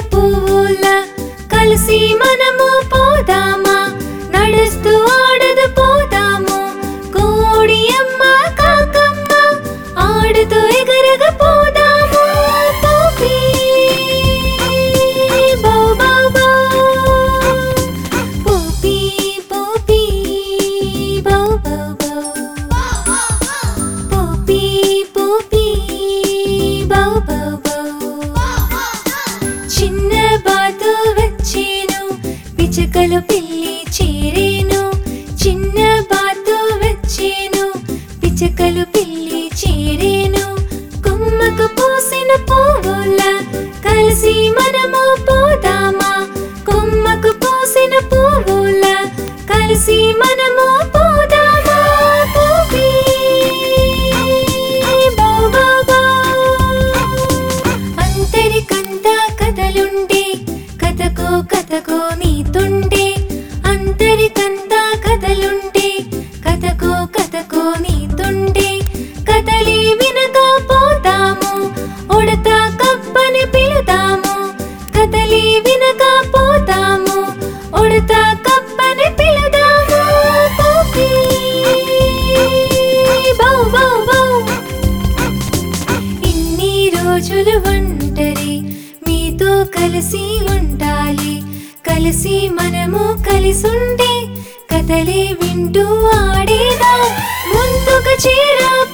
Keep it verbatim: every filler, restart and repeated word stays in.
పువ్వులా కలిసి మనము పోదామా నడుస్తూ ఆడదు పోదాము కోడి అమ్మ కాకమ్మ ఆడుతూ ఎగరగ పోదాము పోపీ బౌ బౌ బౌ పోపీ పోపీ బౌ బౌ బౌ పోపీ పోపీ బౌ బౌ బౌ చిన్న బాతు వచ్చేను పిచ్చుకలు పిల్లి చేరేను చిన్న బాతు వచ్చేను పిచ్చుకలు పిల్లి చేరేను కొమ్మకు పూసిన పువ్వులా కలిసి మనము పోదామా కొమ్మకు పూసిన పువ్వులా కలిసి మనము పోదామా పోపీ బౌ బౌ బౌ అంతరికంతా కథలుండే కథకో కథకో నీతుండే అంతరికంతా కథలుండే కథకో కథకో నీతుండే కథలి వినగా పోతాము ఉడతా కప్పని పిలుదాము కథలి వినగా పోతాము ఉడతా కప్పని పిలుదాము పోపీ బౌ బౌ బౌ ఇన్ని రోజులు ఒంటరి మీతో కలిసి ఉండాలి కలిసి మనము కలిసుండే కథలే వింటూ ఆడేదా ముందుకు చేరా